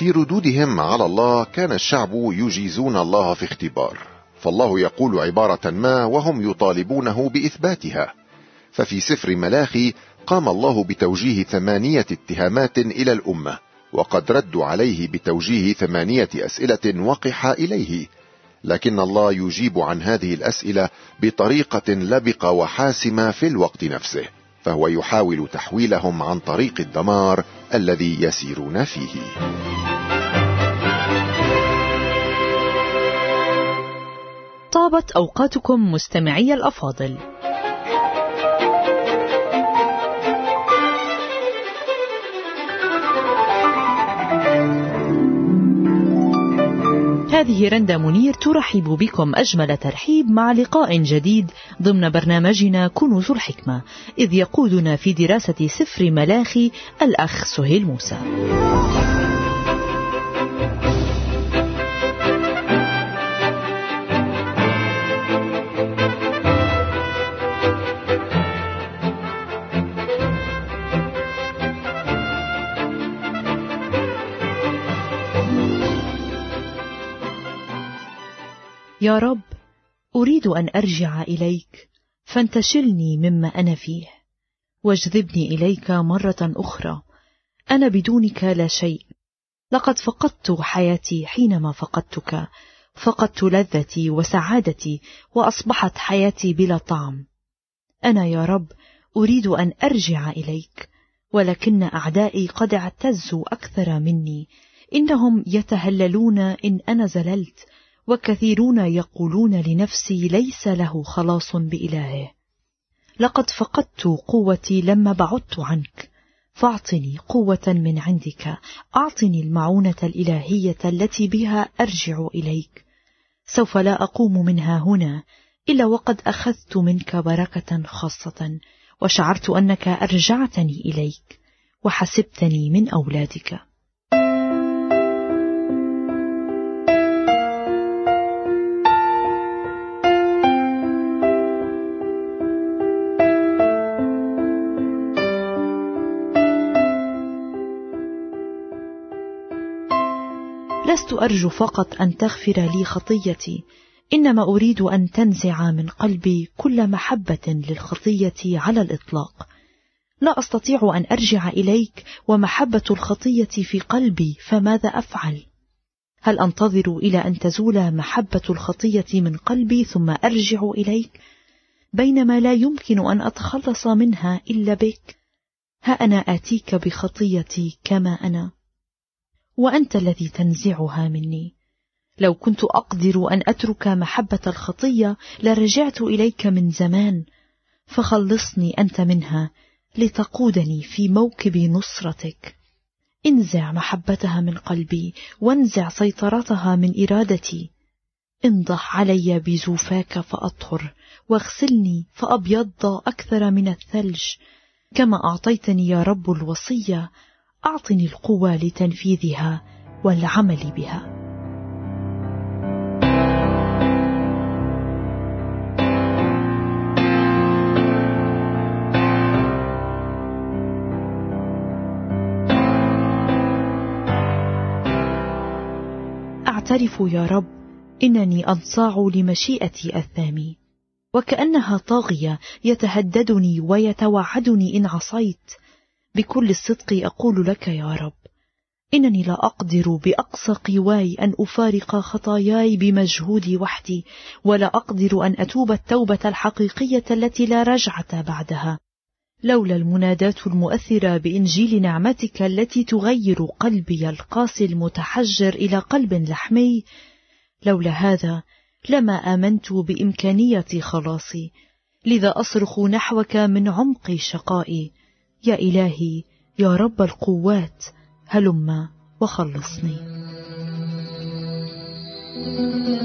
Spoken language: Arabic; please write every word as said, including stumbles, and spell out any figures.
وفي ردودهم على الله كان الشعب يجيزون الله في اختبار، فالله يقول عبارة ما وهم يطالبونه بإثباتها. ففي سفر ملاخي قام الله بتوجيه ثمانية اتهامات إلى الأمة، وقد ردوا عليه بتوجيه ثمانية أسئلة وقح إليه، لكن الله يجيب عن هذه الأسئلة بطريقة لبقة وحاسمة في الوقت نفسه، فهو يحاول تحويلهم عن طريق الدمار الذي يسيرون فيه. طابت أوقاتكم مستمعي الأفاضل. هذه رندا منير ترحب بكم أجمل ترحيب مع لقاء جديد ضمن برنامجنا كنوز الحكمة، إذ يقودنا في دراسة سفر ملاخي الأخ سهيل موسى. يا رب، أريد أن أرجع إليك، فانتشلني مما أنا فيه، واجذبني إليك مرة أخرى. أنا بدونك لا شيء، لقد فقدت حياتي حينما فقدتك، فقدت لذتي وسعادتي، وأصبحت حياتي بلا طعم. أنا يا رب أريد أن أرجع إليك، ولكن أعدائي قد اعتزوا أكثر مني، إنهم يتهللون إن أنا زللت، وكثيرون يقولون لنفسي ليس له خلاص بإلهه. لقد فقدت قوتي لما بعدت عنك، فاعطني قوة من عندك، أعطني المعونة الإلهية التي بها أرجع إليك. سوف لا أقوم منها هنا إلا وقد أخذت منك بركة خاصة، وشعرت أنك أرجعتني إليك وحسبتني من أولادك. لست أرجو فقط أن تغفر لي خطيتي، إنما أريد أن تنزع من قلبي كل محبة للخطية على الإطلاق. لا أستطيع أن أرجع إليك ومحبة الخطية في قلبي، فماذا أفعل؟ هل أنتظر إلى أن تزول محبة الخطية من قلبي ثم أرجع إليك، بينما لا يمكن أن أتخلص منها إلا بك؟ ها أنا آتيك بخطيتي كما أنا، وأنت الذي تنزعها مني. لو كنت أقدر أن أترك محبة الخطية لرجعت إليك من زمان، فخلصني أنت منها لتقودني في موكب نصرتك. انزع محبتها من قلبي، وانزع سيطرتها من إرادتي. انضح علي بزوفاك فأطهر، واغسلني فأبيض أكثر من الثلج. كما أعطيتني يا رب الوصية، أعطني القوة لتنفيذها والعمل بها. أعترف يا رب إنني أنصاع لمشيئتي الثامي، وكأنها طاغية يتهددني ويتوعدني إن عصيت. بكل الصدق أقول لك يا رب، إنني لا أقدر بأقصى قواي أن أفارق خطاياي بمجهودي وحدي، ولا أقدر أن أتوب التوبة الحقيقية التي لا رجعة بعدها، لولا المناداة المؤثرة بإنجيل نعمتك التي تغير قلبي القاسي المتحجر إلى قلب لحمي. لولا هذا لما آمنت بإمكانية خلاصي، لذا أصرخ نحوك من عمق شقائي. يا إلهي يا رب القوات، هلم وخلصني.